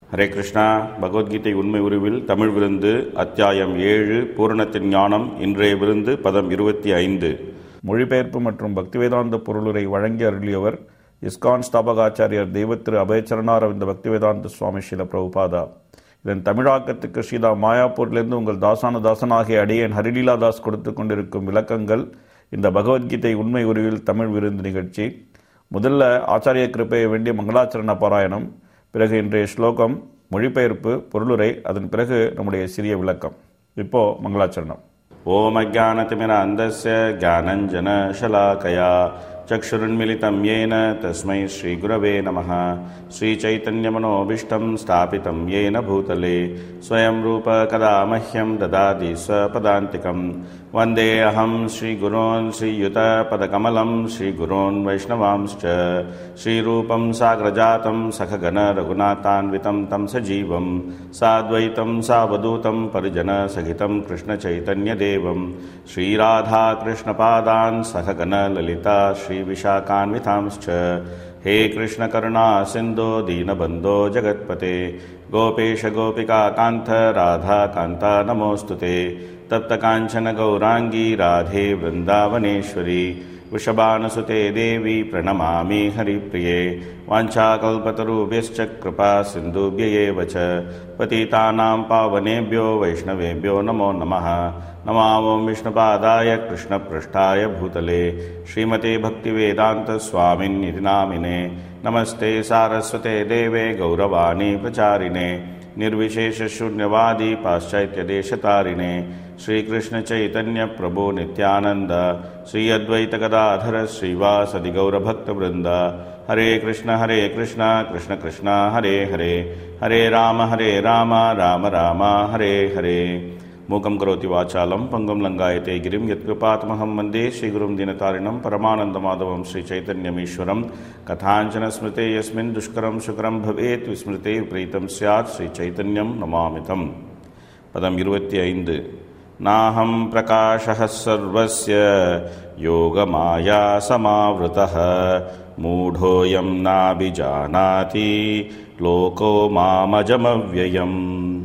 ஹரே கிருஷ்ணா. பகவத்கீதை உண்மை உருவில் தமிழ் விருந்து அத்தியாயம் 7 பூரணத்தின் ஞானம். இன்றைய விருந்து பதம் 25. மொழிபெயர்ப்பு மற்றும் பக்திவேதாந்த பொருளுரை வழங்கி அருளியவர் இஸ்கான் ஸ்தாபகாச்சாரியர் தெய்வத்திரு அபயச்சரணாரவிந்த பக்திவேதாந்த சுவாமி ஸ்ரீல பிரபுபாதா. இதன் தமிழாக்கத்துக்கு ஸ்ரீதா மாயாப்பூரிலிருந்து உங்கள் தாசனாகிய அடியேன் ஹரிலீலாதாஸ் கொடுத்து கொண்டிருக்கும் விளக்கங்கள் இந்த பகவத்கீதை உண்மை உருவில் தமிழ் விருந்து நிகழ்ச்சி. முதல்ல ஆச்சாரிய கிருப்பையை வேண்டிய மங்களாச்சரண பாராயணம், பிறகு இன்றைய ஸ்லோகம், மொழிபெயர்ப்பு, பொருளுரை, அதன் பிறகு நம்முடைய சிறிய விளக்கம். இப்போ மங்களாச்சரணம். ஓம் அஜ்ஞானதிமிர அந்தஸ்ய ஞானஞ்சன ஷலாகயா சக்ஷுருன்மிலிதம் யேன தஸ்மை ஸ்ரீ குரவே நமः. ஸ்ரீ சைத்தன்ய மனோபீஷ்டம் ஸ்தாபிதம் யேன பூதலே ஸ்வயம் ரூப கதா மஹ்யம் ததாதி ஸ்வபதாந்திகம். வந்தே அஹம் ஸ்ரீ குரோன் ஸ்ரீயுத பதகமலம் ஸ்ரீ குரோன் வைஷ்ணவாம்ஸ்ச ஸ்ரீரூபம் சாக்ரஜாதம் சககன ரகுநாதான்விதம் தம் சஜீவம் சாத்வைதம் சாவதூதம் பரிஜன சகிதம் கிருஷ்ண சைதன்ய தேவம் ஸ்ரீராதா கிருஷ்ணபாதான் சககன லலிதா ஸ்ரீ விஷாகான்விதாம்ஸ்ச. हे कृष्ण करुणा सिंधो दीनबंधो जगत्पते गोपेश गोपिका कांत राधा कांता नमोस्तुते. तप्त कांचन गौरांगी राधे वृंदावनेश्वरी वृषभानुसुते देवी प्रणमामि हरिप्रिये. वाञ्छाकल्पतरुभ्यश्च कृपा सिन्धुभ्यैव च पतितानां पावनेभ्यो वैष्णवेभ्यो नमो नमः. नमामो विष्णुपादाय कृष्णपृष्ठाय भूतले श्रीमते भक्तिवेदांत स्वामिन्निति नामिने. नमस्ते सारस्वते देवे गौरवाणी प्रचारिणे निर्विशेष शून्यवादी पाश्चात्य देशतारिणे. श्री कृष्ण चैतन्य प्रभु नित्यानंद श्री अद्वैत गदाधर श्रीवासदि गौरभक्तवृंद. हरे कृष्ण कृष्ण कृष्ण हरे हरे हरे राम राम राम हरे हरे. मूकं करोति वाचालं पंगुं लंघयते गिरिं यत्कृपातमहं वन्दे श्रीगुरुं दीनतारिणं परमानन्दमाधवं श्रीचैतन्यमीश्वरं. कथाञ्चन स्मृते यस्मिन् दुष्करं सुकरं भवेत् विस्मृते विपरीतं स्यात् श्रीचैतन्यं नमामितं. पदं 25. नाहं प्रकाशः सर्वस्य योगमाया समावृतः मूढोऽयं नाभिजानाति लोको मामजमव्ययम्.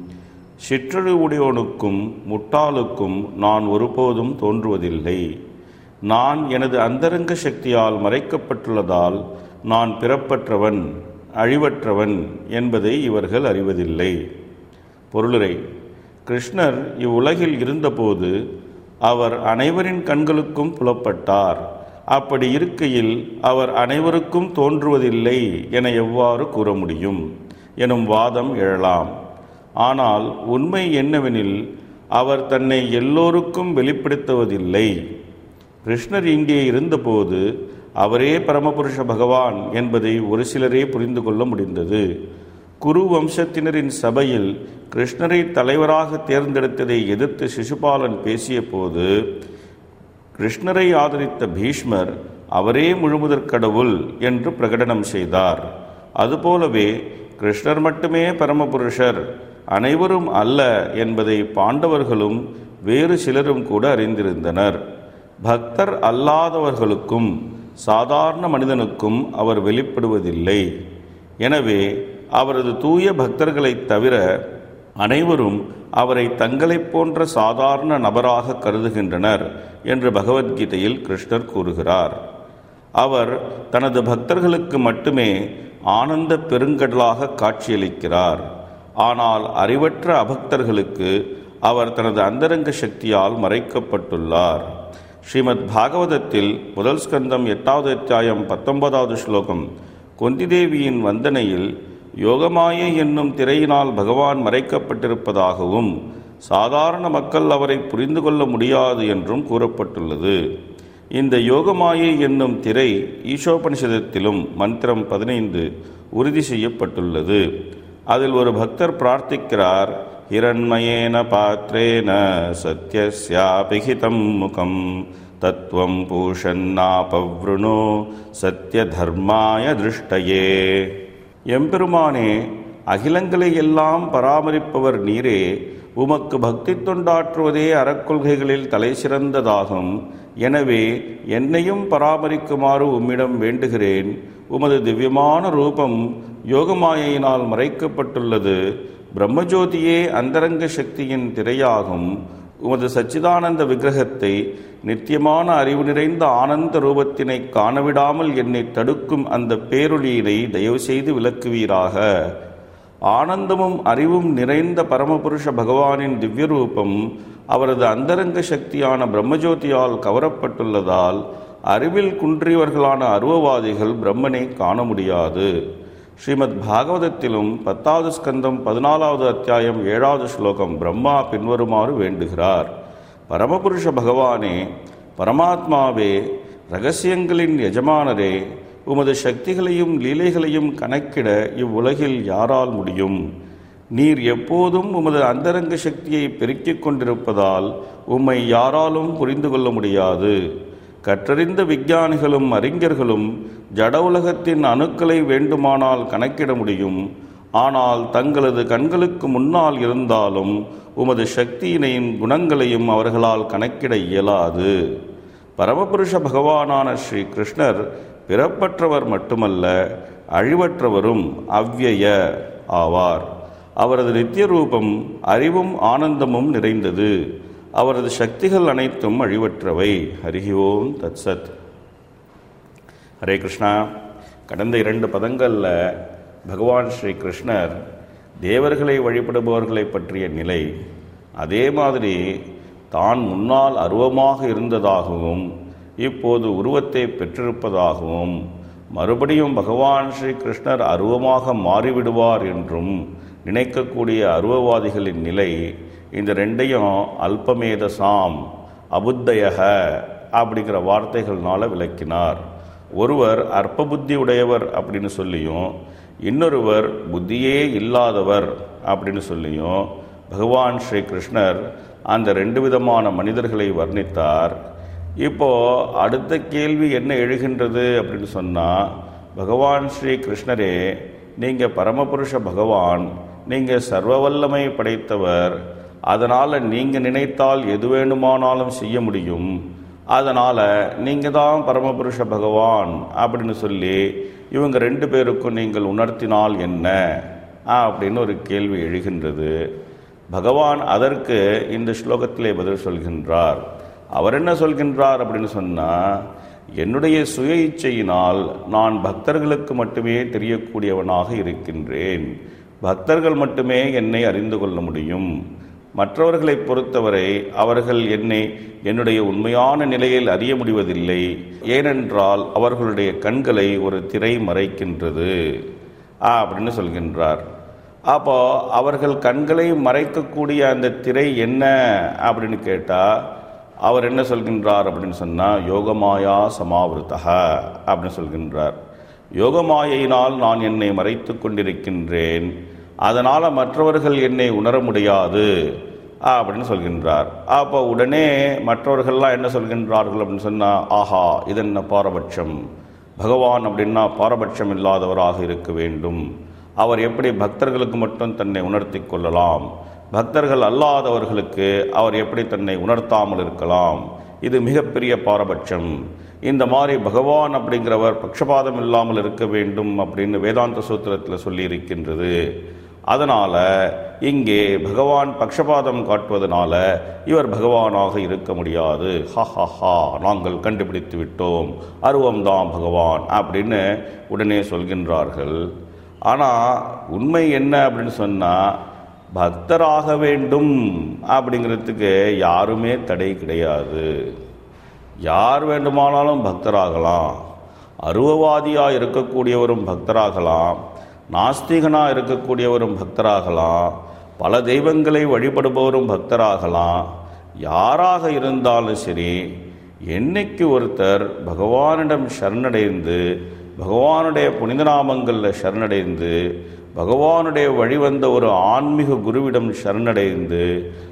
சிற்றழு உடையோனுக்கும் முட்டாளுக்கும் நான் ஒருபோதும் தோன்றுவதில்லை. நான் எனது அந்தரங்க சக்தியால் மறைக்கப்பட்டுள்ளதால் நான் பிறப்பற்றவன், அழிவற்றவன் என்பதை இவர்கள் அறிவதில்லை. பொருளுரை. கிருஷ்ணர் இவ்வுலகில் இருந்தபோது அவர் அனைவரின் கண்களுக்கும் புலப்பட்டார். அப்படி இருக்கையில் அவர் அனைவருக்கும் தோன்றுவதில்லை என எவ்வாறு கூற முடியும் எனும் வாதம் எழலாம். ஆனால் உண்மை என்னவெனில் அவர் தன்னை எல்லோருக்கும் வெளிப்படுத்துவதில்லை. கிருஷ்ணர் இங்கே இருந்தபோது அவரே பரமபுருஷ பகவான் என்பதை ஒரு சிலரே புரிந்து கொள்ள முடிந்தது. குரு வம்சத்தினரின் சபையில் கிருஷ்ணரை தலைவராக தேர்ந்தெடுத்ததை எதிர்த்து சிசுபாலன் பேசிய போது கிருஷ்ணரை ஆதரித்த பீஷ்மர் அவரே முழுமுதற் கடவுள் என்று பிரகடனம் செய்தார். அதுபோலவே கிருஷ்ணர் மட்டுமே பரமபுருஷர், அனைவரும் அல்ல என்பதை பாண்டவர்களும் வேறு சிலரும் கூட அறிந்திருந்தனர். பக்தர் அல்லாதவர்களுக்கும் சாதாரண மனிதனுக்கும் அவர் வெளிப்படுவதில்லை. எனவே அவரது தூய பக்தர்களைத் தவிர அனைவரும் அவரை தங்களைப் போன்ற சாதாரண நபராக கருதுகின்றனர் என்று பகவத்கீதையில் கிருஷ்ணர் கூறுகிறார். அவர் தனது பக்தர்களுக்கு மட்டுமே ஆனந்த பெருங்கடலாக காட்சியளிக்கிறார். ஆனால் அறிவற்ற அபக்தர்களுக்கு அவர் தனது அந்தரங்க சக்தியால் மறைக்கப்பட்டுள்ளார். ஸ்ரீமத் பாகவதத்தில் முதல் ஸ்கந்தம் 8வது அத்தியாயம் 19வது ஸ்லோகம், குந்திதேவியின் வந்தனையில் யோகமாயை என்னும் திரையினால் பகவான் மறைக்கப்பட்டிருப்பதாகவும் சாதாரண மக்கள் அவரை புரிந்து கொள்ள முடியாது என்றும் கூறப்பட்டுள்ளது. இந்த யோகமாயை என்னும் திரை ஈஷோபனிஷதத்திலும் மந்திரம் 15 உறுதி செய்யப்பட்டுள்ளது. அதில் ஒரு பக்தர் பிரார்த்திக்கிறார், ஹிரண்மயேன பாத்ரேன சத்யஸ்யாபிஹிதம் முகம் தத்துவம் பூஷன்னாபவ்ருணோ சத்ய தர்மாய திருஷ்டயே. எம்பெருமானே, அகிலங்களை எல்லாம் பராமரிப்பவர் நீரே, உமக்கு பக்தி தொண்டாற்றுவதே அறக்கொள்கைகளில் தலை சிறந்ததாகும். எனவே என்னையும் பராமரிக்குமாறு உம்மிடம் வேண்டுகிறேன். உமது திவ்யமான ரூபம் யோகமாயையினால் மறைக்கப்பட்டுள்ளது. பிரம்மஜோதியே அந்தரங்க சக்தியின் திரையாகும். உமது சச்சிதானந்த விக்கிரகத்தை, நித்தியமான அறிவு நிறைந்த ஆனந்த ரூபத்தினை காணவிடாமல் என்னை தடுக்கும் அந்த பேரொளியினை தயவு செய்து விளக்குவீராக. ஆனந்தமும் அறிவும் நிறைந்த பரமபுருஷ பகவானின் திவ்ய ரூபம் அவரது அந்தரங்க சக்தியான பிரம்மஜோதியால் கவரப்பட்டுள்ளதால் அறிவில் குன்றியவர்களான அருவவாதிகள் பிரம்மனை காண முடியாது. ஸ்ரீமத் பாகவதத்திலும் 10வது ஸ்கந்தம் 14வது அத்தியாயம் 7வது ஸ்லோகம் பிரம்மா பின்வருமாறு வேண்டுகிறார்: பரமபுருஷ பகவானே, பரமாத்மாவே, இரகசியங்களின் எஜமானரே, உமது சக்திகளையும் லீலைகளையும் கணக்கிட இவ்வுலகில் யாரால் முடியும்? நீர் எப்போதும் உமது அந்தரங்க சக்தியை பெருக்கிக் கொண்டிருப்பதால் உம்மை யாராலும் புரிந்து கொள்ள முடியாது. கற்றறிந்த விஞ்ஞானிகளும் அறிஞர்களும் ஜட உலகத்தின் அணுக்களை வேண்டுமானால் கணக்கிட முடியும். ஆனால் தங்களது கண்களுக்கு முன்னால் இருந்தாலும் உமது சக்தியினையும் குணங்களையும் அவர்களால் கணக்கிட இயலாது. பரமபுருஷ பகவானான ஸ்ரீ கிருஷ்ணர் பிறப்பற்றவர் மட்டுமல்ல, அழிவற்றவரும் அவ்யய ஆவார். அவரது நித்திய ரூபம் அறிவும் ஆனந்தமும் நிறைந்தது. அவரது சக்திகள் அனைத்தும் அழிவற்றவை. ஹரி ஓம் தத்சத். ஹரே கிருஷ்ணா. கடந்த 2 பதங்களில் பகவான் ஸ்ரீ கிருஷ்ணர் தேவர்களை வழிபடுபவர்களை பற்றிய நிலை, அதே மாதிரி தான் முன்னால் அருவமாக இருந்ததாகவும் இப்போது உருவத்தை பெற்றிருப்பதாகவும், மறுபடியும் பகவான் ஸ்ரீ கிருஷ்ணர் அருவமாக மாறிவிடுவார் என்றும் நினைக்கக்கூடிய அருவவாதிகளின் நிலை, இந்த 2ஐயும் அல்பமேதசாம் அபுத்தயக அப்படிங்கிற வார்த்தைகள்னால விளக்கினார். ஒருவர் அற்ப புத்தி உடையவர் அப்படின்னு சொல்லியும், இன்னொருவர் புத்தியே இல்லாதவர் அப்படின்னு சொல்லியும் பகவான் ஸ்ரீ கிருஷ்ணர் அந்த 2 விதமான மனிதர்களை வர்ணித்தார். இப்போ அடுத்த கேள்வி என்ன எழுகின்றது அப்படின்னு சொன்னால், பகவான் ஸ்ரீ கிருஷ்ணரே, நீங்கள் பரமபுருஷ பகவான், நீங்கள் சர்வ வல்லமை படைத்தவர், அதனால் நீங்கள் நினைத்தால் எது வேணுமானாலும் செய்ய முடியும், அதனால் நீங்கள் தான் பரமபுருஷ பகவான் அப்படின்னு சொல்லி இவங்க 2 பேருக்கும் நீங்கள் உணர்த்தினால் என்ன அப்படின்னு ஒரு கேள்வி எழுகின்றது. பகவான் அதற்கு இந்த ஸ்லோகத்திலே பதில் சொல்கின்றார். அவர் என்ன சொல்கின்றார் அப்படின்னு சொன்னால், என்னுடைய சுய இச்சையினால் நான் பக்தர்களுக்கு மட்டுமே தெரியக்கூடியவனாக இருக்கின்றேன். பக்தர்கள் மட்டுமே என்னை அறிந்து கொள்ள முடியும். மற்றவர்களை பொறுத்தவரை அவர்கள் என்னுடைய உண்மையான நிலையில் அறிய முடிவதில்லை. ஏனென்றால் அவர்களுடைய கண்களை ஒரு திரை மறைக்கின்றது அப்படின்னு சொல்கின்றார். அப்போ அவர்கள் கண்களை மறைக்கக்கூடிய அந்த திரை என்ன அப்படின்னு கேட்டால், அவர் என்ன சொல்கின்றார் அப்படின்னு சொன்னால், யோகமாயா சமாவிருத்தக அப்படின்னு சொல்கின்றார். யோகமாயினால் நான் என்னை மறைத்து கொண்டிருக்கின்றேன், அதனால் மற்றவர்கள் என்னை உணர முடியாது அப்படின்னு சொல்கின்றார். அப்போ உடனே மற்றவர்கள்லாம் என்ன சொல்கின்றார்கள் அப்படின்னு சொன்னால், ஆஹா, இதென்ன பாரபட்சம், பகவான் அப்படின்னா பாரபட்சம் இல்லாதவராக இருக்க வேண்டும், அவர் எப்படி பக்தர்களுக்கு மட்டும் தன்னை உணர்த்தி கொள்ளலாம், பக்தர்கள் அல்லாதவர்களுக்கு அவர் எப்படி தன்னை உணர்த்தாமல் இருக்கலாம், இது மிகப்பெரிய பாரபட்சம், இந்த மாதிரி பகவான் அப்படிங்கிறவர் பட்சபாதம் இல்லாமல் இருக்க வேண்டும் அப்படின்னு வேதாந்த சூத்திரத்தில் சொல்லி இருக்கின்றது. அதனால் இங்கே பகவான் பட்சபாதம் காட்டுவதனால இவர் பகவானாக இருக்க முடியாது, ஹா நாங்கள் கண்டுபிடித்து விட்டோம், அருவம்தான் பகவான் அப்படின்னு உடனே சொல்கின்றார்கள். ஆனால் உண்மை என்ன அப்படின்னு சொன்னால், பக்தராக வேண்டும் அப்படிங்கிறதுக்கு யாருமே தடை கிடையாது. யார் வேண்டுமானாலும் பக்தராகலாம். அருவவாதியாக இருக்கக்கூடியவரும் பக்தராகலாம், நாஸ்திகனாக இருக்கக்கூடியவரும் பக்தராகலாம், பல தெய்வங்களை வழிபடுபவரும் பக்தராகலாம். யாராக இருந்தாலும் சரி, என்னைக்கு ஒருத்தர் பகவானிடம் சரணடைந்து, பகவானுடைய புனித நாமங்களில் சரணடைந்து, பகவானுடைய வழிவந்த ஒரு ஆன்மீக குருவிடம் சரணடைந்து,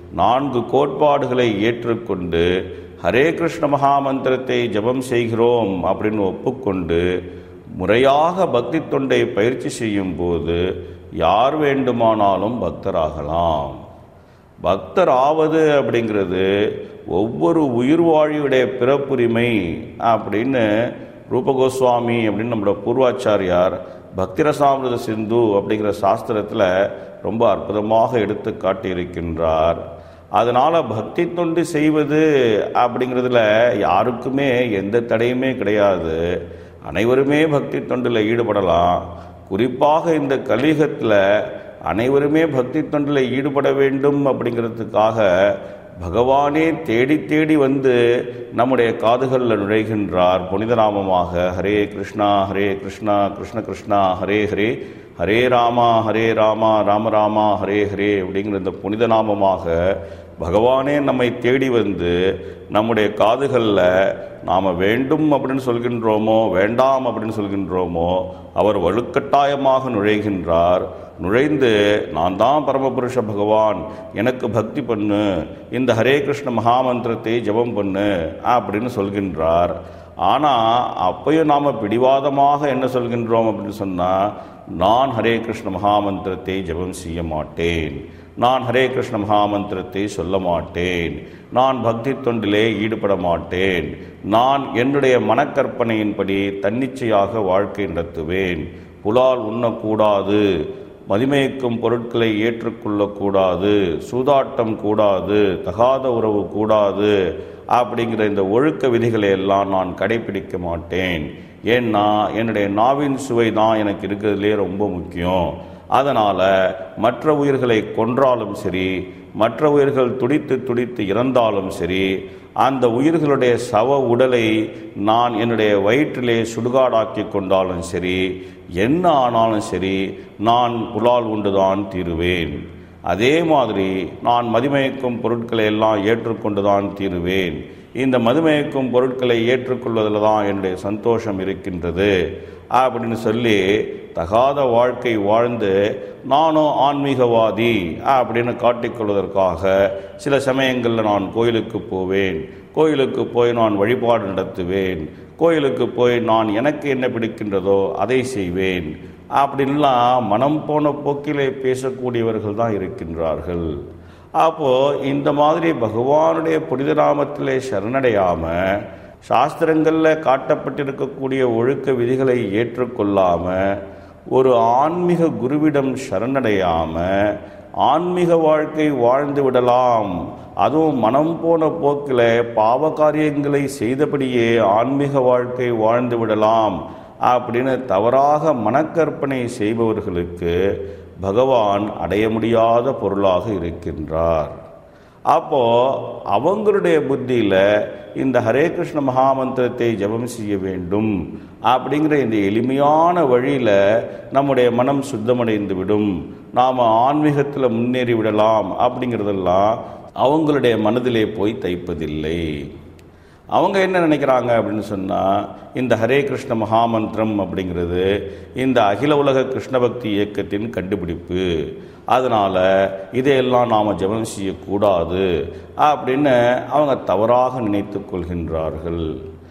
4 கோட்பாடுகளை ஏற்றுக்கொண்டு ஹரே கிருஷ்ண மகாமந்திரத்தை ஜபம் செய்கிறோம் அப்படின்னு ஒப்புக்கொண்டு முறையாக பக்தி தொண்டை பயிற்சி செய்யும் போது யார் வேண்டுமானாலும் பக்தராகலாம். பக்தர் ஆவது அப்படிங்கிறது ஒவ்வொரு உயிர்வாழியுடைய பிறப்புரிமை அப்படின்னு ரூபகோஸ்வாமி அப்படின்னு நம்மளோட பூர்வாச்சாரியார் பக்திரசாமிருத சிந்து அப்படிங்கிற சாஸ்திரத்தில் ரொம்ப அற்புதமாக எடுத்து காட்டியிருக்கின்றார். அதனால் பக்தி தொண்டு செய்வது அப்படிங்கிறதுல யாருக்குமே எந்த தடையுமே கிடையாது. அனைவருமே பக்தி தொண்டில் ஈடுபடலாம். குறிப்பாக இந்த கலியுகத்தில் அனைவருமே பக்தி தொண்டில் ஈடுபட வேண்டும் அப்படிங்கிறதுக்காக பகவானே தேடி தேடி வந்து நம்முடைய காதுகளில் நுழைகின்றார். புனித நாமமாக ஹரே கிருஷ்ணா கிருஷ்ண கிருஷ்ணா ஹரே ஹரே, ஹரே ராமா ராம ராமா ஹரே ஹரே அப்படிங்கிற இந்த புனித நாமமாக பகவானே நம்மை தேடி வந்து நம்முடைய காதுகளில் நாம் வேண்டும் அப்படின்னு சொல்கின்றோமோ வேண்டாம் அப்படின்னு சொல்கின்றோமோ அவர் வலுக்கட்டாயமாக நுழைகின்றார். நுழைந்து நான் தான் பரமபுருஷ பகவான், எனக்கு பக்தி பண்ணு, இந்த ஹரே கிருஷ்ண மகாமந்திரத்தை ஜபம் பண்ணு அப்படின்னு சொல்கின்றார். ஆனால் அப்பையும் நாம் பிடிவாதமாக என்ன சொல்கின்றோம் அப்படின்னு சொன்னால், நான் ஹரே கிருஷ்ண மகாமந்திரத்தை ஜபம் செய்ய மாட்டேன், நான் ஹரே கிருஷ்ண மகாமந்திரத்தை சொல்ல மாட்டேன், நான் பக்தி தொண்டிலே ஈடுபட மாட்டேன், நான் என்னுடைய மனக்கற்பனையின்படி தன்னிச்சையாக வாழ்க்கை நடத்துவேன், புலால் உண்ணக்கூடாது, மதிமயக்கும் பொருட்களை ஏற்றுக்கொள்ளக்கூடாது, சூதாட்டம் கூடாது, தகாத உறவு கூடாது அப்படிங்கிற இந்த ஒழுக்க விதிகளை எல்லாம் நான் கடைபிடிக்க மாட்டேன். ஏன்னா என்னுடைய நாவின் சுவை தான் எனக்கு இருக்கிறதுலே ரொம்ப முக்கியம். அதனால் மற்ற உயிர்களை கொன்றாலும் சரி, மற்ற உயிர்கள் துடித்து துடித்து இறந்தாலும் சரி, அந்த உயிர்களுடைய சவ உடலை நான் என்னுடைய வயிற்றிலே சுடுகாடாக்கி கொண்டாலும் சரி, என்ன ஆனாலும் சரி, நான் புலால் உண்டுதான் தீருவேன். அதே மாதிரி நான் மதிமயக்கும் பொருட்களை எல்லாம் ஏற்றுக்கொண்டுதான் தீருவேன். இந்த மதுமயக்கும் பொருட்களை ஏற்றுக்கொள்வதில் தான் என்னுடைய சந்தோஷம் இருக்கின்றது அப்படின்னு சொல்லி தகாத வாழ்க்கை வாழ்ந்து நானும் ஆன்மீகவாதி அப்படின்னு காட்டிக்கொள்வதற்காக சில சமயங்களில் நான் கோயிலுக்கு போவேன், கோயிலுக்கு போய் நான் வழிபாடு நடத்துவேன், கோயிலுக்கு போய் நான் எனக்கு என்ன பிடிக்கின்றதோ அதை செய்வேன் அப்படின்லாம் மனம் போன போக்கிலே பேசக்கூடியவர்கள் தான் இருக்கின்றார்கள். அப்போது இந்த மாதிரி பகவானுடைய புனித நாமத்திலே சரணடையாமல், சாஸ்திரங்களில் காட்டப்பட்டிருக்கக்கூடிய ஒழுக்க விதிகளை ஏற்றுக்கொள்ளாமல், ஒரு ஆன்மீக குருவிடம் சரணடையாமல் ஆன்மீக வாழ்க்கை வாழ்ந்து விடலாம், அதுவும் மனம் போன போக்கில் பாவ காரியங்களை செய்தபடியே ஆன்மீக வாழ்க்கை வாழ்ந்து விடலாம் அப்படின்னு தவறாக மனக்கற்பனை செய்பவர்களுக்கு பகவான் அடைய முடியாத பொருளாக இருக்கின்றார். அப்போது அவங்களுடைய புத்தியில் இந்த ஹரே கிருஷ்ண மகாமந்திரத்தை ஜபம் செய்ய வேண்டும் அப்படிங்கிற இந்த எளிமையான வழியில் நம்முடைய மனம் சுத்தமடைந்து விடும், நாம் ஆன்மீகத்தில் முன்னேறி விடலாம் அப்படிங்கிறதெல்லாம் அவங்களுடைய மனதிலே போய் தைப்பதில்லை. அவங்க என்ன நினைக்கிறாங்க அப்படின்னு சொன்னால், இந்த ஹரே கிருஷ்ண மகாமந்திரம் அப்படிங்கிறது இந்த அகில உலக கிருஷ்ண பக்தி இயக்கத்தின் கண்டுபிடிப்பு, அதனால் இதையெல்லாம் நாம் ஜபம் செய்யக்கூடாது அப்படின்னு அவங்க தவறாக நினைத்து கொள்கின்றார்கள்.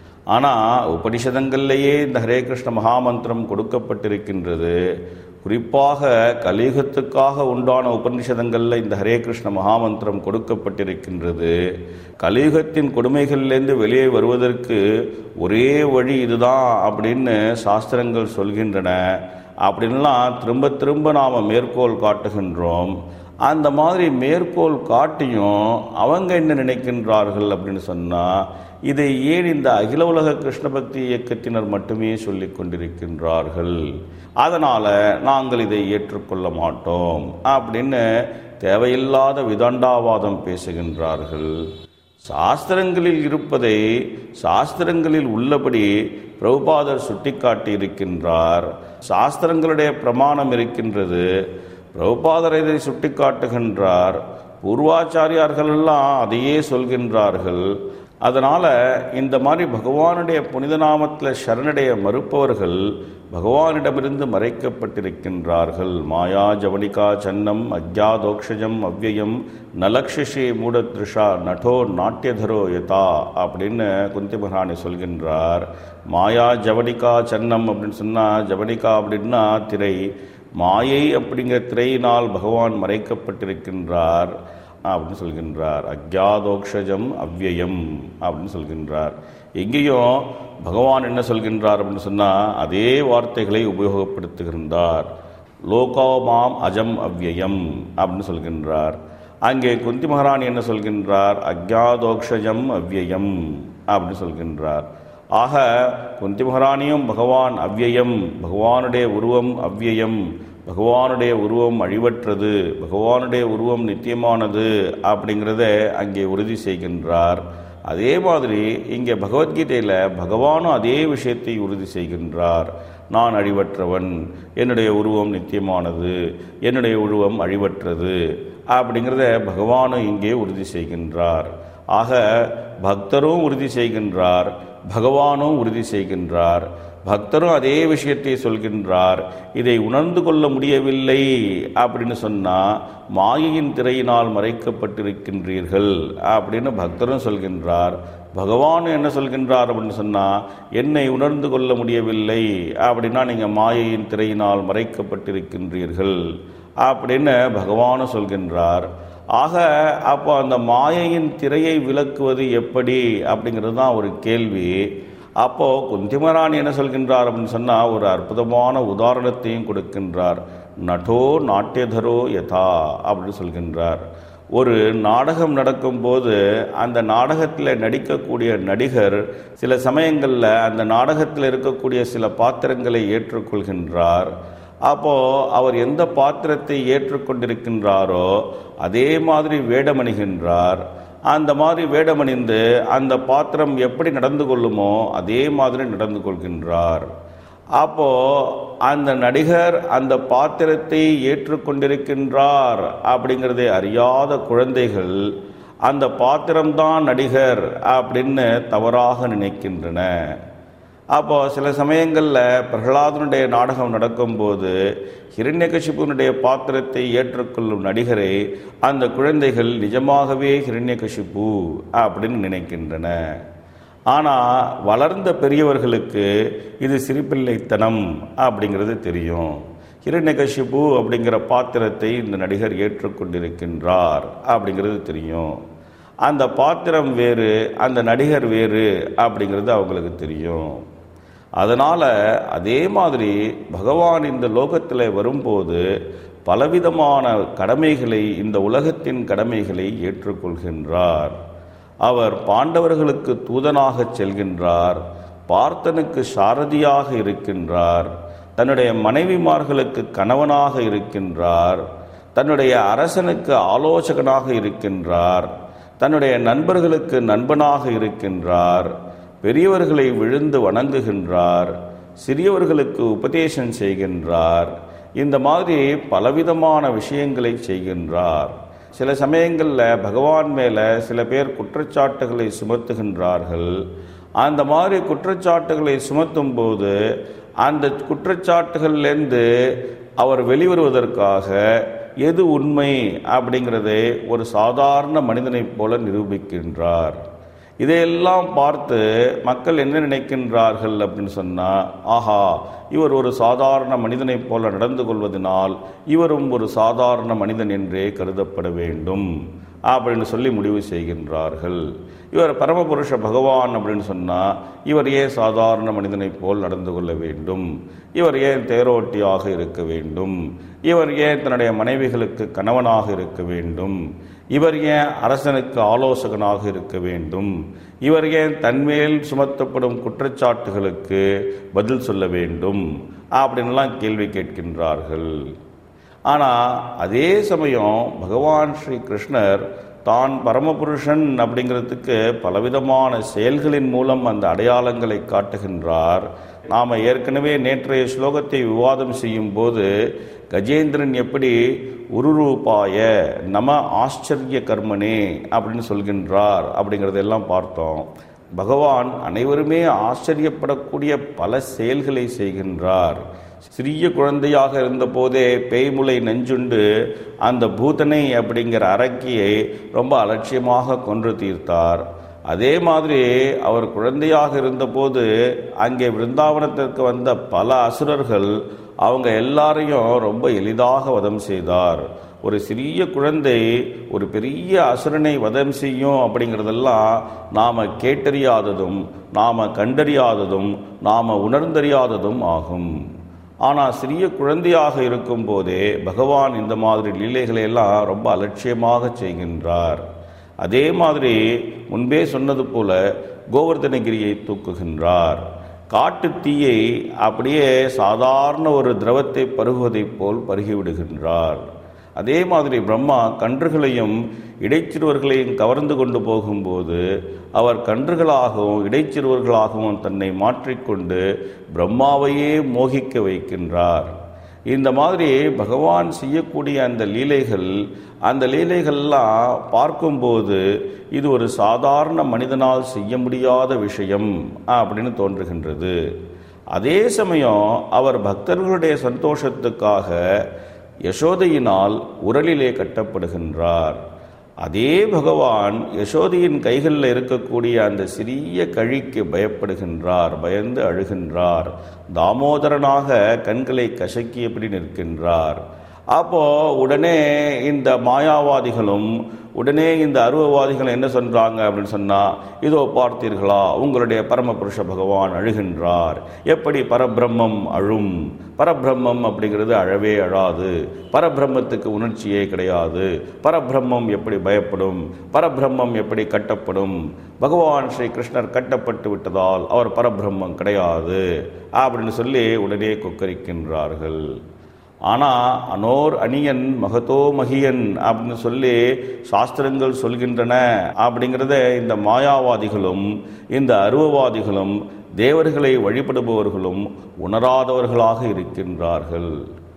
ஆனால் உபனிஷதங்கள்லேயே இந்த ஹரே கிருஷ்ண மகாமந்திரம் கொடுக்கப்பட்டிருக்கின்றது. குறிப்பாக கலியுகத்துக்காக உண்டான உபநிஷதங்களில் இந்த ஹரே கிருஷ்ண மகாமந்திரம் கொடுக்கப்பட்டிருக்கின்றது. கலியுகத்தின் கொடுமைகளிலிருந்து வெளியே வருவதற்கு ஒரே வழி இதுதான் அப்படின்னு சாஸ்திரங்கள் சொல்கின்றன. அப்படின்லாம் திரும்ப திரும்ப நாம் மேற்கோள் காட்டுகின்றோம். அந்த மாதிரி மேற்கோள் காட்டியும் அவங்க என்ன நினைக்கின்றார்கள் அப்படின்னு சொன்னால், இதை ஏன் இந்த அகில உலக கிருஷ்ண பக்தி இயக்கத்தினர் மட்டுமே சொல்லி கொண்டிருக்கின்றார்கள், அதனால் நாங்கள் இதை ஏற்றுக்கொள்ள மாட்டோம் அப்படின்னு தேவையில்லாத விதண்டாவாதம் பேசுகின்றார்கள். சாஸ்திரங்களில் இருப்பதை சாஸ்திரங்களில் உள்ளபடி பிரபுபாதர் சுட்டிக்காட்டி இருக்கின்றார். சாஸ்திரங்களுடைய பிரமாணம் இருக்கின்றது, பிரபுபாதர் இதை சுட்டிக்காட்டுகின்றார். பூர்வாச்சாரியார்கள் எல்லாம் அதையே சொல்கின்றார்கள். அதனால் இந்த மாதிரி பகவானுடைய புனித நாமத்தில் சரணடைய மறுப்பவர்கள் பகவானிடமிருந்து மறைக்கப்பட்டிருக்கின்றார்கள். மாயா ஜவனிகா சன்னம் அஜ்ஞாதோக்ஷஜம் அவ்யயம் நலக்ஷே மூடத்ருஷா நட்டோ நாட்டியதரோ யதா அப்படின்னு குந்தி மகாராணி சொல்கின்றார். மாயா ஜவனிகா சன்னம் அப்படின்னு சொன்னால், ஜவனிகா அப்படின்னா திரை, மாயை அப்படிங்கிற திரையினால் பகவான் மறைக்கப்பட்டிருக்கின்றார். அப்படின்னு சொல்கின்றார். அக்ஞாதோக்ஷஜம் அவ்யயம் அப்படின்னு சொல்கின்றார். எங்கேயும் பகவான் என்ன சொல்கின்றார் அப்படின்னு சொன்னால் அதே வார்த்தைகளை உபயோகப்படுத்துகின்றார். லோகோமாம் அஜம் அவ்யயம் அப்படின்னு சொல்கின்றார். அங்கே குந்தி மகாராணி என்ன சொல்கின்றார்? அக்ஞாதோக்ஷஜம் அவ்யயம் அப்படின்னு சொல்கின்றார். ஆக குந்தி மகாராணியும் பகவான் அவ்யயம், பகவானுடைய உருவம் அவ்யயம், பகவானுடைய உருவம் அழிவற்றது, பகவானுடைய உருவம் நித்தியமானது அப்படிங்கிறத அங்கே உறுதி செய்கின்றார். அதே மாதிரி இங்கே பகவத்கீதையில் பகவானும் அதே விஷயத்தை உறுதி செய்கின்றார். நான் அழிவற்றவன், என்னுடைய உருவம் நித்தியமானது, என்னுடைய உருவம் அழிவற்றது அப்படிங்கிறத பகவானும் இங்கே உறுதி செய்கின்றார். ஆக பக்தரும் உறுதி செய்கின்றார், பகவானும் உறுதி செய்கின்றார். பக்தரும் அதே விஷயத்தை சொல்கின்றார். இதை உணர்ந்து கொள்ள முடியவில்லை அப்படின்னு சொன்னால் மாயையின் திரையினால் மறைக்கப்பட்டிருக்கின்றீர்கள் அப்படின்னு பக்தரும் சொல்கின்றார். பகவானும் என்ன சொல்கின்றார் அப்படின்னு சொன்னால் என்னை உணர்ந்து கொள்ள முடியவில்லை அப்படின்னா நீங்கள் மாயையின் திரையினால் மறைக்கப்பட்டிருக்கின்றீர்கள் அப்படின்னு பகவானும் சொல்கின்றார். ஆக அப்போ அந்த மாயையின் திரையை விலக்குவது எப்படி அப்படிங்கிறது தான் ஒரு கேள்வி. அப்போது குந்தி மகாராணி என்ன சொல்கின்றார் அப்படின்னு சொன்னால் ஒரு அற்புதமான உதாரணத்தையும் கொடுக்கின்றார். நடோ நாட்டியதரோ யதா அப்படின்னு சொல்கின்றார். ஒரு நாடகம் நடக்கும்போது அந்த நாடகத்தில் நடிக்கக்கூடிய நடிகர் சில சமயங்களில் அந்த நாடகத்தில் இருக்கக்கூடிய சில பாத்திரங்களை ஏற்றுக்கொள்கின்றார். அப்போது அவர் எந்த பாத்திரத்தை ஏற்றுக்கொண்டிருக்கின்றாரோ அதே மாதிரி வேடமணிகின்றார். அந்த மாதிரி வேடமணிந்து அந்த பாத்திரம் எப்படி நடந்து கொள்ளுமோ அதே மாதிரி நடந்து கொள்கின்றார். அப்போது அந்த நடிகர் அந்த பாத்திரத்தை ஏற்றுக்கொண்டிருக்கின்றார் அப்படிங்கிறதை அறியாத குழந்தைகள் அந்த பாத்திரம்தான் நடிகர் அப்படின்னு தவறாக நினைக்கின்றன. அப்போ சில சமயங்களில் பிரகலாதனுடைய நாடகம் நடக்கும்போது ஹிரண்யகசிபுனுடைய பாத்திரத்தை ஏற்றுக்கொள்ளும் நடிகரை அந்த குழந்தைகள் நிஜமாகவே ஹிரண்யகசிபு அப்படின்னு நினைக்கின்றன. ஆனால் வளர்ந்த பெரியவர்களுக்கு இது சிறுபிள்ளைத்தனம் அப்படிங்கிறது தெரியும். ஹிரண்யகசிபு அப்படிங்கிற பாத்திரத்தை இந்த நடிகர் ஏற்றுக்கொண்டிருக்கின்றார் அப்படிங்கிறது தெரியும். அந்த பாத்திரம் வேறு, அந்த நடிகர் வேறு அப்படிங்கிறது அவங்களுக்கு தெரியும். அதனால் அதே மாதிரி பகவான் இந்த லோகத்தில் வரும்போது பலவிதமான கடமைகளை, இந்த உலகத்தின் கடமைகளை ஏற்றுக்கொள்கின்றார். அவர் பாண்டவர்களுக்கு தூதனாக செல்கின்றார், பார்த்தனுக்கு சாரதியாக இருக்கின்றார், தன்னுடைய மனைவிமார்களுக்கு கணவனாக இருக்கின்றார், தன்னுடைய அரசனுக்கு ஆலோசகனாக இருக்கின்றார், தன்னுடைய நண்பர்களுக்கு நண்பனாக இருக்கின்றார், பெரியவர்களை விழுந்து வணங்குகின்றார், சிறியவர்களுக்கு உபதேசம் செய்கின்றார். இந்த மாதிரி பலவிதமான விஷயங்களை செய்கின்றார். சில சமயங்களில் பகவான் மேலே சில பேர் குற்றச்சாட்டுகளை சுமத்துகின்றார்கள். அந்த மாதிரி குற்றச்சாட்டுகளை சுமத்தும் போது அந்த குற்றச்சாட்டுகள்லேருந்து அவர் வெளிவருவதற்காக எது உண்மை அப்படிங்கிறதை ஒரு சாதாரண மனிதனைப் போல நிரூபிக்கின்றார். இதையெல்லாம் பார்த்து மக்கள் என்ன நினைக்கின்றார்கள் அப்படின்னு சொன்னால், ஆஹா, இவர் ஒரு சாதாரண மனிதனைப் போல நடந்து கொள்வதனால் இவரும் ஒரு சாதாரண மனிதன் என்றே கருதப்பட வேண்டும் அப்படின்னு சொல்லி முடிவு செய்கின்றார்கள். இவர் பரமபுருஷ பகவான் அப்படின்னு சொன்னால் இவர் ஏன் சாதாரண மனிதனைப் போல் நடந்து கொள்ள வேண்டும், இவர் ஏன் தேரோட்டியாக இருக்க வேண்டும், இவர் ஏன் தன்னுடைய மனைவிகளுக்கு கணவனாக இருக்க வேண்டும், இவர் ஏன் அரசனுக்கு ஆலோசகனாக இருக்க வேண்டும், இவர் ஏன் தன்மேல் சுமத்தப்படும் குற்றச்சாட்டுகளுக்கு பதில் சொல்ல வேண்டும் அப்படின்லாம் கேள்வி கேட்கின்றார்கள். ஆனால் அதே சமயம் பகவான் ஸ்ரீ கிருஷ்ணர் தான் பரமபுருஷன் அப்படிங்கிறதுக்கு பலவிதமான செயல்களின் மூலம் அந்த அடையாளங்களை காட்டுகின்றார். நாம் ஏற்கனவே நேற்றைய ஸ்லோகத்தை விவாதம் செய்யும் போது கஜேந்திரன் எப்படி உருரூபாய நம ஆச்சரிய கர்மனே அப்படின்னு சொல்கின்றார் அப்படிங்கிறதெல்லாம் பார்த்தோம். பகவான் அனைவருமே ஆச்சரியப்படக்கூடிய பல செயல்களை செய்கின்றார். சிறிய குழந்தையாக இருந்தபோதே பேய்முலை நெஞ்சுண்டு அந்த பூதனை அப்படிங்கிற அரக்கியை ரொம்ப அலட்சியமாக கொன்று தீர்த்தார். அதே மாதிரி அவர் குழந்தையாக இருந்தபோது அங்கே விருந்தாவனத்திற்கு வந்த பல அசுரர்கள் அவங்க எல்லாரையும் ரொம்ப எளிதாக வதம் செய்தார். ஒரு சிறிய குழந்தை ஒரு பெரிய அசுரனை வதம் செய்யும் அப்படிங்கிறதெல்லாம் நாம் கேட்டறியாததும் நாம் கண்டறியாததும் நாம் உணர்ந்தறியாததும் ஆகும். ஆனால் சிறிய குழந்தையாக இருக்கும் போதே பகவான் இந்த மாதிரி லீலைகளை எல்லாம் ரொம்ப அலட்சியமாக செய்கின்றார். அதே மாதிரி முன்பே சொன்னது போல கோவர்தனகிரியை தூக்குகின்றார். காட்டு தீயை அப்படியே சாதாரண ஒரு திரவத்தை பருகுவதைப் போல் பருகிவிடுகின்றார். அதே மாதிரி பிரம்மா கன்றுகளையும் இடைச்சிறுவர்களையும் கவர்ந்து கொண்டு போகும்போது அவர் கன்றுகளாகவும் இடைச்சிறுவர்களாகவும் தன்னை மாற்றிக்கொண்டு பிரம்மாவையே மோகிக்க வைக்கின்றார். இந்த மாதிரி பகவான் செய்யக்கூடிய அந்த லீலைகள்லாம் பார்க்கும்போது இது ஒரு சாதாரண மனிதனால் செய்ய முடியாத விஷயம் அப்படின்னு தோன்றுகின்றது. அதே சமயம் அவர் பக்தர்களுடைய சந்தோஷத்துக்காக யசோதையினால் உரலிலே கட்டப்படுகின்றார். அதே பகவான் யசோதையின் கைகளில் இருக்கக்கூடிய அந்த சிறிய கழிக்கு பயப்படுகின்றார், பயந்து அழுகின்றார். தாமோதரனாக கண்களை கசக்கியபடி நிற்கின்றார். அப்போ உடனே இந்த மாயாவாதிகளும் உடனே இந்த அருவவாதிகள் என்ன சொல்றாங்க அப்படின்னு சொன்னா, இதோ பார்த்தீர்களா, உங்களுடைய பரமபுருஷ பகவான் அழுகின்றார். எப்படி பரபிரம்மம் அழும்? பரபிரம்மம் அப்படிங்கிறது அழவே அழாது. பரபிரம்மத்துக்கு உணர்ச்சியே கிடையாது. பரபிரம்மம் எப்படி பயப்படும்? பரபிரம்மம் எப்படி கட்டப்படும்? பகவான் ஸ்ரீ கிருஷ்ணர் கட்டப்பட்டு விட்டதால் அவர் பரபிரம்மம் கிடையாது அப்படின்னு சொல்லி உடனே கொக்கரிக்கின்றார்கள். ஆனால் அனோர் அணியன் மகதோ மகியன் அப்படின்னு சொல்லி சாஸ்திரங்கள் சொல்கின்றன அப்படிங்கிறத இந்த மாயாவாதிகளும் இந்த அருவவாதிகளும் தேவர்களை வழிபடுபவர்களும் உணராதவர்களாக இருக்கின்றார்கள்.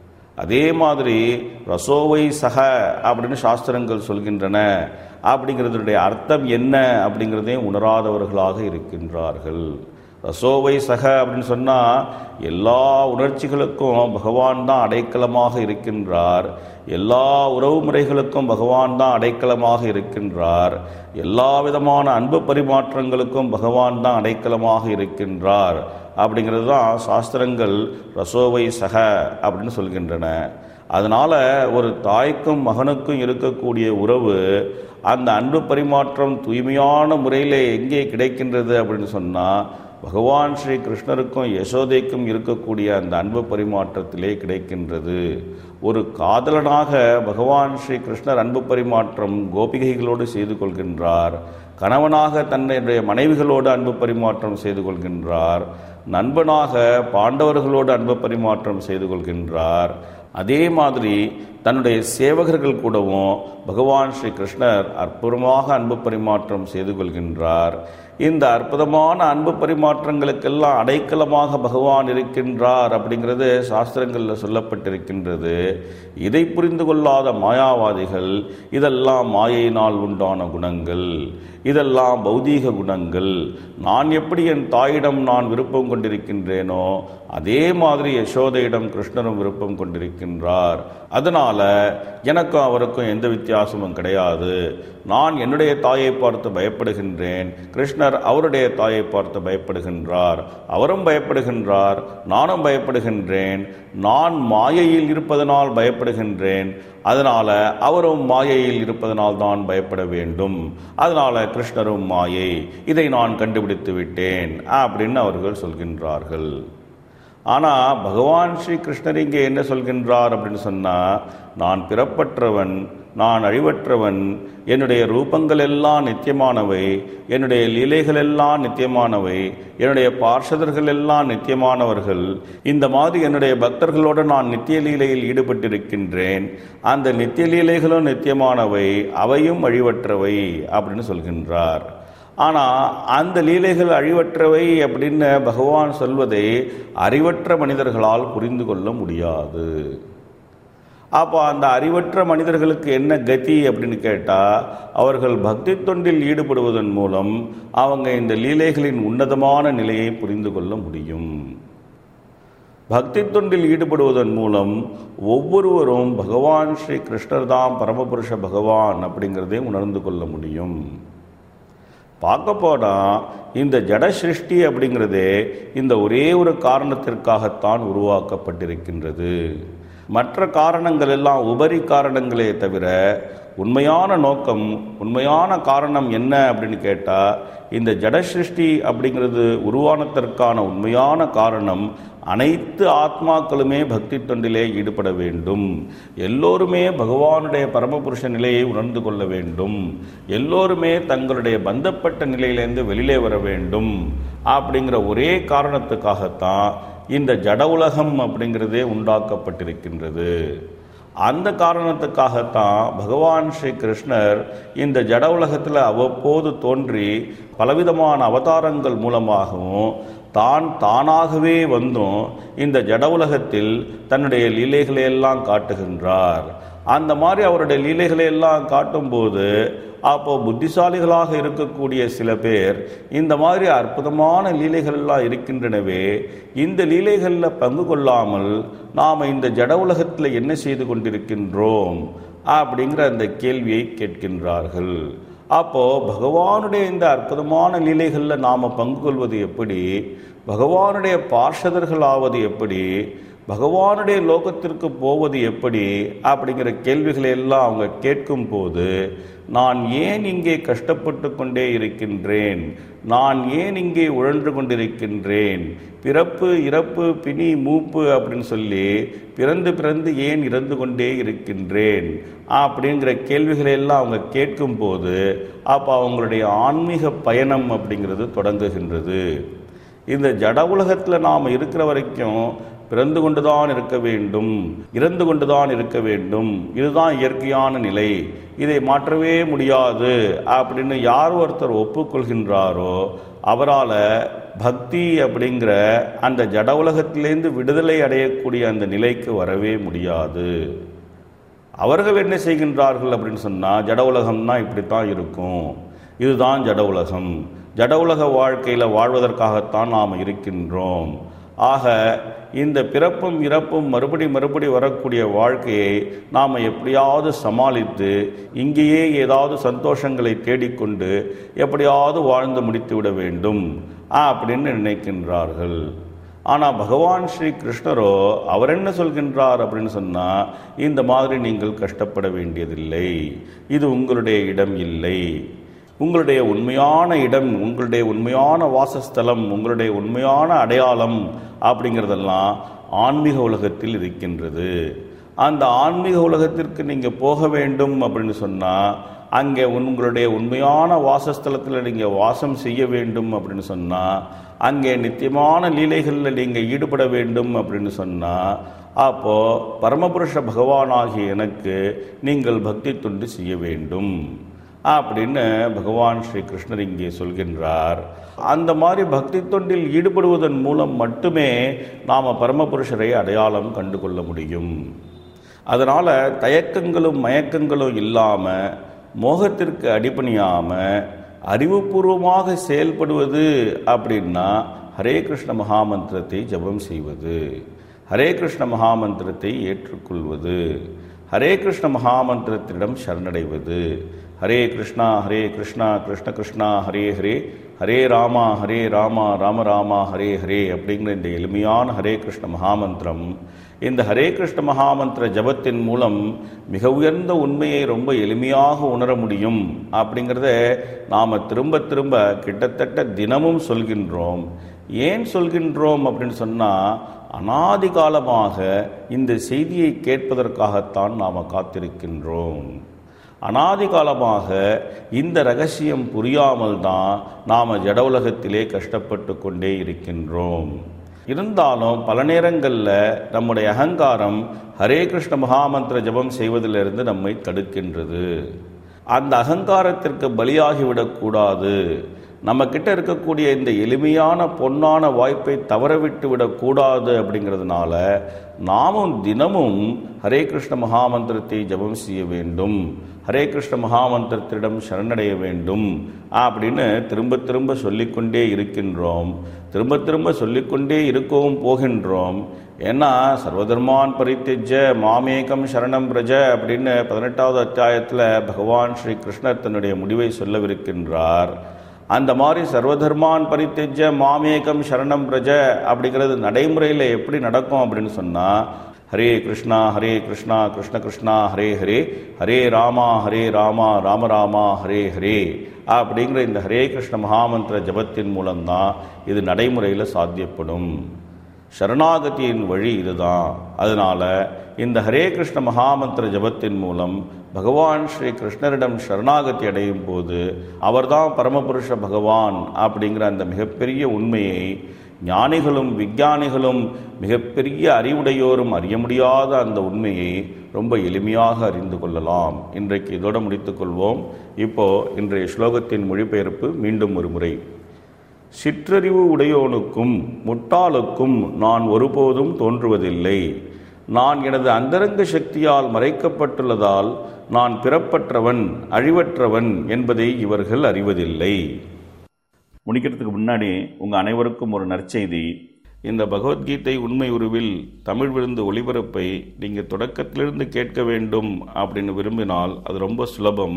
அதே மாதிரி ரசோவை சக அப்படின்னு சாஸ்திரங்கள் சொல்கின்றன அப்படிங்கிறதுடைய அர்த்தம் என்ன அப்படிங்கிறதையும் உணராதவர்களாக இருக்கின்றார்கள். ரசோவை சக அப்படின்னு சொன்னால் எல்லா உணர்ச்சிகளுக்கும் பகவான் தான் அடைக்கலமாக இருக்கின்றார். எல்லா உறவு முறைகளுக்கும் பகவான் தான் அடைக்கலமாக இருக்கின்றார். எல்லா விதமான அன்பு பரிமாற்றங்களுக்கும் பகவான் தான் அடைக்கலமாக இருக்கின்றார் அப்படிங்கிறது தான் சாஸ்திரங்கள் ரசோவை சக அப்படின்னு சொல்கின்றன. அதனால் ஒரு தாய்க்கும் மகனுக்கும் இருக்கக்கூடிய உறவு, அந்த அன்பு பரிமாற்றம் தூய்மையான முறையில் எங்கே கிடைக்கின்றது அப்படின்னு சொன்னால் பகவான் ஸ்ரீ கிருஷ்ணருக்கும் யசோதைக்கும் இருக்கக்கூடிய அந்த அன்பு பரிமாற்றத்திலே கிடைக்கின்றது. ஒரு காதலனாக பகவான் ஸ்ரீ கிருஷ்ணர் அன்பு பரிமாற்றம் கோபிகைகளோடு செய்து கொள்கின்றார். கணவனாக தன்னுடைய மனைவிகளோடு அன்பு பரிமாற்றம் செய்து கொள்கின்றார். நண்பனாக பாண்டவர்களோடு அன்பு பரிமாற்றம் செய்து கொள்கின்றார். அதே மாதிரி தன்னுடைய சேவகர்கள் கூடவும் பகவான் ஸ்ரீ கிருஷ்ணர் அற்புதமாக அன்பு பரிமாற்றம் செய்து கொள்கின்றார். இந்த அற்புதமான அன்பு பரிமாற்றங்களுக்கெல்லாம் அடைக்கலமாக பகவான் இருக்கின்றார் அப்படிங்கிறது சாஸ்திரங்களில் சொல்லப்பட்டிருக்கின்றது. இதை புரிந்து கொள்ளாத மாயாவாதிகள் இதெல்லாம் மாயையினால் உண்டான குணங்கள், இதெல்லாம் பௌதீக குணங்கள், நான் எப்படி என் தாயிடம் நான் விருப்பம் கொண்டிருக்கின்றேனோ அதே மாதிரி யசோதையிடம் கிருஷ்ணரும் விருப்பம் கொண்டிருக்கின்றார். அதனால் எனக்கும் அவருக்கும் எந்த வித்தியாசமும் கிடையாது. நான் என்னுடைய தாயை பார்த்து பயப்படுகின்றேன், கிருஷ்ணர் அவருடைய தாயை பார்த்து பயப்படுகின்றார். அவரும் பயப்படுகின்றார், நானும் பயப்படுகின்றேன். நான் மாயையில் இருப்பதனால் பயப்படுகின்றேன், அதனால அவரும் மாயையில் இருப்பதனால் தான் பயப்பட வேண்டும். அதனால கிருஷ்ணரும் மாயை, இதை நான் கண்டுபிடித்து விட்டேன் அப்படின்னு அவர்கள் சொல்கின்றார்கள். ஆனால் பகவான் ஸ்ரீ கிருஷ்ணர் இங்கே என்ன சொல்கின்றார் அப்படின்னு சொன்னால், நான் பிறப்பற்றவன், நான் அழிவற்றவன், என்னுடைய ரூபங்கள் எல்லாம் நித்தியமானவை, என்னுடைய லீலைகள் எல்லாம் நித்தியமானவை, என்னுடைய பார்ஷதர்கள் எல்லாம் நித்தியமானவர்கள். இந்த மாதிரி என்னுடைய பக்தர்களோடு நான் நித்திய லீலையில் ஈடுபட்டிருக்கின்றேன். அந்த நித்திய லீலைகளும் நித்தியமானவை, அவையும் அழிவற்றவை அப்படின்னு சொல்கின்றார். ஆனால் அந்த லீலைகள் அழிவற்றவை அப்படின்னு பகவான் சொல்வதை அறிவற்ற மனிதர்களால் புரிந்து கொள்ள முடியாது. அப்போ அந்த அறிவற்ற மனிதர்களுக்கு என்ன கதி அப்படின்னு கேட்டால், அவர்கள் பக்தி தொண்டில் ஈடுபடுவதன் மூலம் அவங்க இந்த லீலைகளின் உன்னதமான நிலையை புரிந்து கொள்ள முடியும். பக்தி தொண்டில் ஈடுபடுவதன் மூலம் ஒவ்வொருவரும் பகவான் ஸ்ரீ கிருஷ்ணர் தான் பரமபுருஷ பகவான் அப்படிங்கிறதை உணர்ந்து கொள்ள முடியும். பார்க்க போனால் இந்த ஜட சிருஷ்டி அப்படிங்கிறதே இந்த ஒரே ஒரு காரணத்திற்காகத்தான் உருவாக்கப்பட்டிருக்கின்றது. மற்ற காரணங்கள் எல்லாம் உபரி காரணங்களே தவிர உண்மையான நோக்கம், உண்மையான காரணம் என்ன அப்படின்னு கேட்டால், இந்த ஜட சிருஷ்டி அப்படிங்கிறது உருவானதற்கான உண்மையான காரணம் அனைத்து ஆத்மாக்களுமே பக்தி தொண்டிலே ஈடுபட வேண்டும், எல்லோருமே பகவானுடைய பரமபுருஷ நிலையை உணர்ந்து கொள்ள வேண்டும், எல்லோருமே தங்களுடைய பந்தப்பட்ட நிலையிலேருந்து வெளியிலே வர வேண்டும் அப்படிங்கிற ஒரே காரணத்துக்காகத்தான் இந்த ஜட உலகம் அப்படிங்கிறதே உண்டாக்கப்பட்டிருக்கின்றது. அந்த காரணத்துக்காகத்தான் பகவான் ஸ்ரீ கிருஷ்ணர் இந்த ஜட உலகத்தில் அவ்வப்போது தோன்றி பலவிதமான அவதாரங்கள் மூலமாகவும் தானாகவே வந்தும் இந்த ஜட உலகத்தில் தன்னுடைய லீலைகளை எல்லாம் காட்டுகின்றார். அந்த மாதிரி அவருடைய லீலைகளை எல்லாம் காட்டும்போது அப்போ புத்திசாலிகளாக இருக்கக்கூடிய சில பேர் இந்த மாதிரி அற்புதமான லீலைகள் எல்லாம் இருக்கின்றனவே, இந்த லீலைகளில் பங்கு கொள்ளாமல் நாம் இந்த ஜட உலகத்தில் என்ன செய்து கொண்டிருக்கின்றோம் அப்படிங்கிற அந்த கேள்வியை கேட்கின்றார்கள். அப்போ பகவானுடைய இந்த அற்புதமான லீலைகளில் நாம் பங்கு கொள்வது எப்படி, பகவானுடைய பார்ஷதர்கள் ஆவது எப்படி, பகவானுடைய லோகத்திற்கு போவது எப்படி அப்படிங்கிற கேள்விகளை எல்லாம் அவங்க கேட்கும் போது, நான் ஏன் இங்கே கஷ்டப்பட்டு கொண்டே இருக்கின்றேன், நான் ஏன் இங்கே உழன்று கொண்டிருக்கின்றேன், பிறப்பு இறப்பு பிணி மூப்பு அப்படின்னு சொல்லி பிறந்து ஏன் இறந்து கொண்டே இருக்கின்றேன் அப்படிங்கிற கேள்விகளை எல்லாம் அவங்க கேட்கும் போது அப்போ அவங்களுடைய ஆன்மீக பயணம் அப்படிங்கிறது தொடங்குகின்றது. இந்த ஜட உலகத்தில் நாம் இருக்கிற வரைக்கும் பிறந்து கொண்டுதான் இருக்க வேண்டும், இறந்து கொண்டுதான் இருக்க வேண்டும், இதுதான் இயற்கையான நிலை, இதை மாற்றவே முடியாது அப்படின்னு யார் ஒருத்தர் ஒப்புக்கொள்கின்றாரோ அவரால் பக்தி அப்படிங்கிற அந்த ஜட உலகத்திலேருந்து விடுதலை அடையக்கூடிய அந்த நிலைக்கு வரவே முடியாது. அவர்கள் என்ன செய்கின்றார்கள் அப்படின்னு சொன்னால், ஜட உலகம்னா இப்படித்தான் இருக்கும், இதுதான் ஜட உலகம், ஜட உலக வாழ்க்கையில் வாழ்வதற்காகத்தான் நாம் இருக்கின்றோம், ஆக இந்த பிறப்பும் இறப்பும் மறுபடி வரக்கூடிய வாழ்க்கையை நாம் எப்படியாவது சமாளித்து இங்கேயே ஏதாவது சந்தோஷங்களை தேடிக்கொண்டு எப்படியாவது வாழ்ந்து முடித்து விட வேண்டும் அப்படின்னு நினைக்கின்றார்கள். ஆனால் பகவான் ஸ்ரீ கிருஷ்ணரோ அவர் என்ன சொல்கின்றார் அப்படின்னு சொன்னால், இந்த மாதிரி நீங்கள் கஷ்டப்பட வேண்டியதில்லை, இது உங்களுடைய இடம் இல்லை, உங்களுடைய உண்மையான இடம், உங்களுடைய உண்மையான வாசஸ்தலம், உங்களுடைய உண்மையான அடையாளம் அப்படிங்கிறதெல்லாம் ஆன்மீக உலகத்தில் இருக்கின்றது. அந்த ஆன்மீக உலகத்திற்கு நீங்கள் போக வேண்டும் அப்படின்னு சொன்னால், அங்கே உங்களுடைய உண்மையான வாசஸ்தலத்தில் நீங்கள் வாசம் செய்ய வேண்டும் அப்படின்னு சொன்னால், அங்கே நித்தியமான லீலைகளில் நீங்கள் ஈடுபட வேண்டும் அப்படின்னு சொன்னால், அப்போது பரமபுருஷ பகவானாகிய எனக்கு நீங்கள் பக்தி தொண்டு செய்ய வேண்டும் அப்படின்னு பகவான் ஸ்ரீ கிருஷ்ணர் இங்கே சொல்கின்றார். அந்த மாதிரி பக்தி தொண்டில் ஈடுபடுவதன் மூலம் மட்டுமே நாம் பரமபுருஷரை அடையாளம் கண்டு கொள்ள முடியும். அதனால் தயக்கங்களும் மயக்கங்களும் இல்லாமல், மோகத்திற்கு அடிபணியாமல் அறிவுபூர்வமாக செயல்படுவது அப்படின்னா ஹரே கிருஷ்ண மகாமந்திரத்தை ஜபம் செய்வது, ஹரே கிருஷ்ண மகாமந்திரத்தை ஏற்றுக்கொள்வது, ஹரே கிருஷ்ண மகாமந்திரத்திடம் சரணடைவது, ஹரே கிருஷ்ணா கிருஷ்ணா கிருஷ்ணா ஹரே ஹரே, ஹரே ராமா ராம ராமா ஹரே ஹரே அப்படிங்கிற இந்த எளிமையான ஹரே கிருஷ்ண மகாமந்திரம், இந்த ஹரே கிருஷ்ண மகாமந்திர ஜபத்தின் மூலம் மிக உயர்ந்த உண்மையை ரொம்ப எளிமையாக உணர முடியும் அப்படிங்கிறத நாம் திரும்ப கிட்டத்தட்ட தினமும் சொல்கின்றோம். ஏன் சொல்கின்றோம் அப்படின்னு சொன்னால், அனாதி காலமாக இந்த செய்தியை கேட்பதற்காகத்தான் நாம் காத்திருக்கின்றோம். அனாதி காலமாக இந்த ரகசியம் புரியாமல் தான் நாம் ஜட உலகத்திலே கஷ்டப்பட்டு கொண்டே இருக்கின்றோம். இருந்தாலும் பல நேரங்களில் நம்முடைய அகங்காரம் ஹரே கிருஷ்ண மகாமந்திர ஜபம் செய்வதிலிருந்து நம்மை தடுக்கின்றது. அந்த அகங்காரத்திற்கு பலியாகிவிடக்கூடாது, நம்மக்கிட்ட இருக்கக்கூடிய இந்த எளிமையான பொன்னான வாய்ப்பை தவறவிட்டு விடக்கூடாது அப்படிங்கிறதுனால நாமும் தினமும் ஹரே கிருஷ்ண மகாமந்திரத்தை ஜபம் செய்ய வேண்டும், ஹரே கிருஷ்ண மகாமந்திரத்திடம் சரணடைய வேண்டும் அப்படின்னு திரும்ப சொல்லிக்கொண்டே இருக்கின்றோம். திரும்ப சொல்லிக்கொண்டே இருக்கவும் போகின்றோம். ஏன்னா சர்வதர்மான் பரித்யஜ்ய மாமேகம் சரணம் பிரஜ அப்படின்னு 18வது அத்தியாயத்தில் பகவான் ஸ்ரீ கிருஷ்ணர் தன்னுடைய முடிவை சொல்லவிருக்கின்றார். அந்த மாதிரி சர்வதர்மான் பரித்யஜ்ய மாமேகம் சரணம் பிரஜ அப்படிங்கிறது நடைமுறையில் எப்படி நடக்கும் அப்படின்னு சொன்னால், ஹரே கிருஷ்ணா கிருஷ்ண கிருஷ்ணா ஹரே ஹரே, ஹரே ராமா ராம ராமா ஹரே ஹரே அப்படிங்கிற இந்த ஹரே கிருஷ்ண மகாமந்திர ஜபத்தின் மூலம்தான் இது நடைமுறையில் சாத்தியப்படும். சரணாகதியின் வழி இதுதான். அதனால் இந்த ஹரே கிருஷ்ண மகாமந்திர ஜபத்தின் மூலம் பகவான் ஸ்ரீ கிருஷ்ணரிடம் சரணாகதி அடையும் போது அவர்தான் பரமபுருஷ பகவான் அப்படிங்கிற அந்த மிகப்பெரிய உண்மையை ஞானிகளும் விஞ்ஞானிகளும் மிகப்பெரிய அறிவுடையோரும் அறிய முடியாத அந்த உண்மையை ரொம்ப எளிமையாக அறிந்து கொள்ளலாம். இன்றைக்கு இதோடு முடித்துக்கொள்வோம். இப்போ இன்றைய ஸ்லோகத்தின் மொழிபெயர்ப்பு மீண்டும் ஒரு முறை. சிற்றறிவு உடையோனுக்கும் முட்டாளுக்கும் நான் ஒருபோதும் தோன்றுவதில்லை. நான் எனது அந்தரங்க சக்தியால் மறைக்கப்பட்டுள்ளதால் நான் பிறப்பற்றவன் அழிவற்றவன் என்பதை இவர்கள் அறிவதில்லை. முடிக்கிறதுக்கு முன்னாடி உங்கள் அனைவருக்கும் ஒரு நற்செய்தி. இந்த பகவத்கீதை உண்மை உருவில் தமிழ் விருந்து ஒளிபரப்பை நீங்கள் தொடக்கத்திலிருந்து கேட்க வேண்டும் அப்படின்னு விரும்பினால் அது ரொம்ப சுலபம்.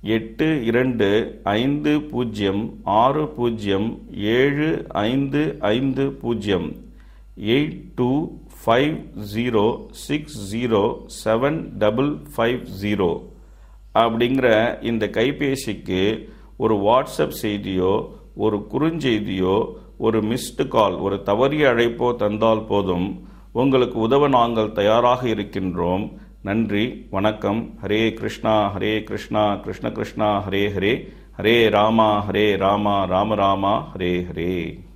8250607550 8250607550 அப்படிங்கிற இந்த கைபேசிக்கு ஒரு வாட்ஸ்அப் செய்தியோ ஒரு குறுஞ்செய்தியோ ஒரு மிஸ்டு கால் ஒரு தவறிய அழைப்போ தந்தால் போதும். உங்களுக்கு உதவ நாங்கள் தயாராக இருக்கின்றோம். நன்றி, வணக்கம். ஹரே கிருஷ்ணா கிருஷ்ண கிருஷ்ணா ஹரே ஹரே, ஹரே ராமா ராம ராமா ஹரே ஹரே.